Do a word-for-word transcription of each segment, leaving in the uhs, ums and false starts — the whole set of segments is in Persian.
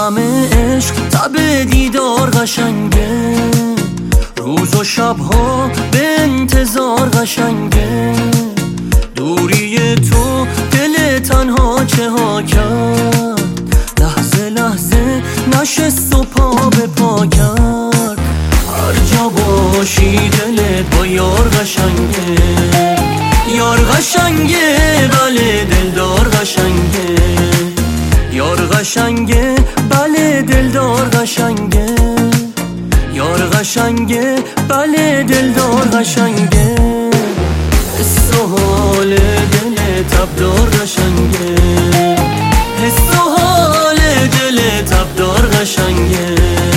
همه عشق تب دیدار قشنگه، روز و شبها به انتظار قشنگه، دوری تو دل تنها چه ها کرد، لحظه لحظه نشست و پا به پا کرد. هر جا باشی دلت با یار قشنگه، یار قشنگه بله دلدار قشنگه، یار قشنگه بله دلدار قشنگه، یار قشنگه بله دلدار قشنگه. حس و حال دل تبدار قشنگه، حس و حال دل تبدار قشنگه.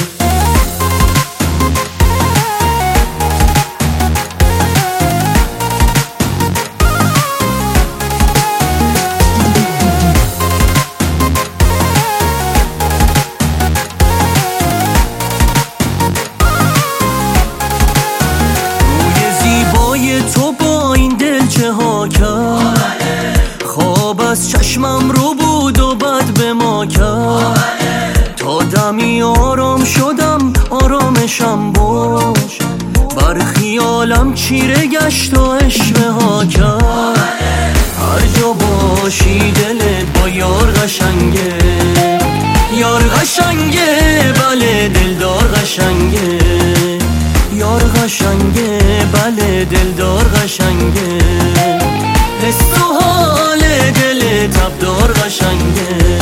تو با این دل چه ها کرد، خواب از چشمم رو بود و بد به ما کرد، تا دمی آرام شدم آرامشم باش، بر خیالم چیره گشت و عشوه ها کرد. هر جا باشی دلت با یار قشنگه، یار قشنگه بله دلدار قشنگه، یار قشنگه بله دلدار قشنگه. حس و حال دل تبدار قشنگه.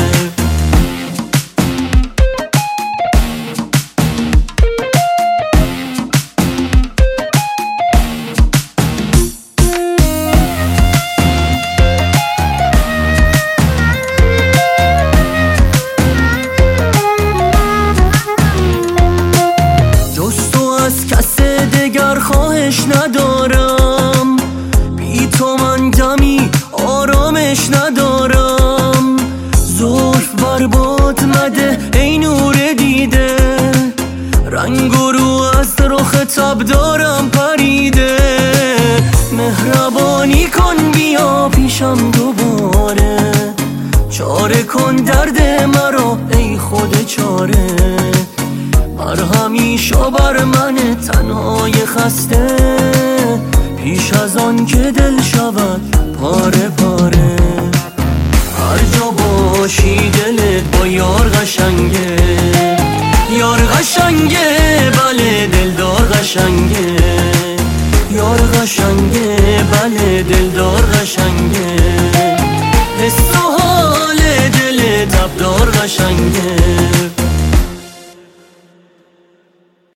دگر خواهش ندارم، بی تو من دمی آرامش ندارم، زلف برباد مده ای نور دیده، رنگ و رو از رخ تبدارم پریده، مهربانی کن بیا پیشم دوباره، چاره کن درد مرا ای خود چاره، مرهمی شو بر من تنهای خسته، پیش از آن که دل شود پاره پاره. هر جا باشی دلت با یار قشنگه، یار قشنگه بله دلدار قشنگه، یار قشنگه بله دلدار قشنگه.